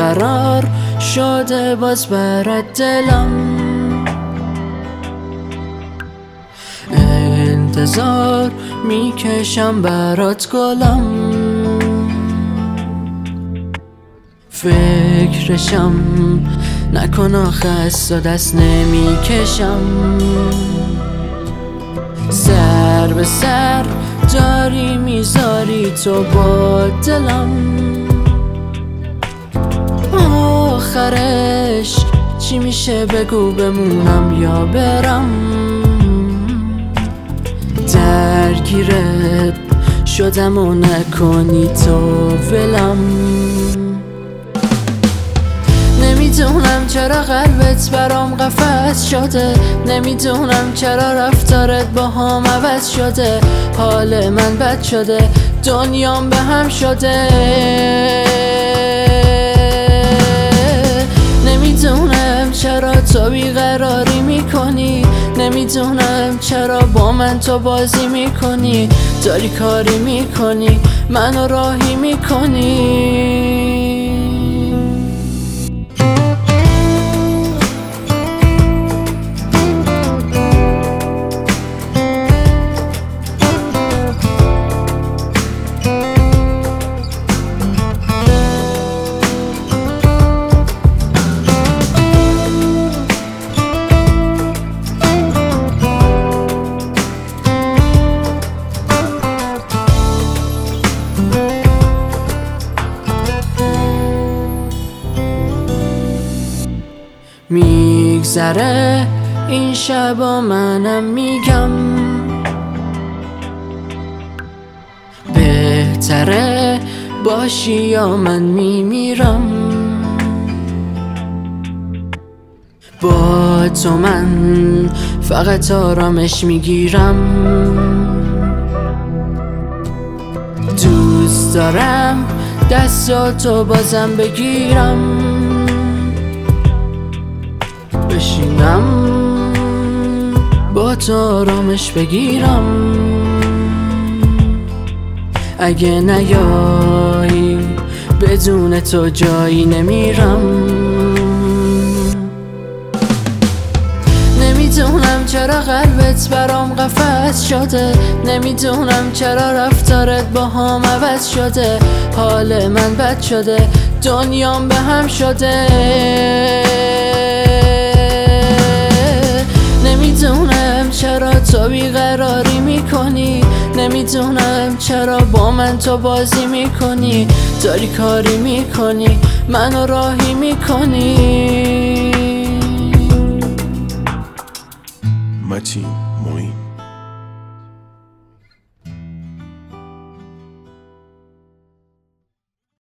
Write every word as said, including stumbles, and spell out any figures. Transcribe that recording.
بیقرار شده باز برات دلم، انتظار میکشم برات گلم، فکرشم نکن آخه از تو دست نمیکشم، سر به سر داری میذاری تو با دلم، آخرش چی میشه بگو بمونم یا برم، درگیرت شدم و نکنی تو ولم، نمیدونم چرا قلبت برام قفس شده، نمیدونم چرا رفتارت با هم عوض شده، حال من بد شده دنیام به هم شده، نمیدونم چرا تو بیقراری میکنی، نمیدونم چرا با من تو بازی میکنی، داری کاری میکنی منو راهی میکنی. میگذره این شبا منم میگم بهتره باشی یا من میمیرم، با تو من فقط آرامش میگیرم، دوست دارم دستاتو بازم بگیرم، بشینم با تو آرامش بگیرم، اگه نیایی بدون تو جایی نمیرم، نمیدونم چرا قلبت برام قفس شده، نمیدونم چرا رفتارت با هم عوض شده، حال من بد شده دنیام به هم شده، نمیدونم چرا تو بیقراری میکنی، نمیدونم چرا با من تو بازی میکنی، داری کاری میکنی منو راهی میکنی. متین معین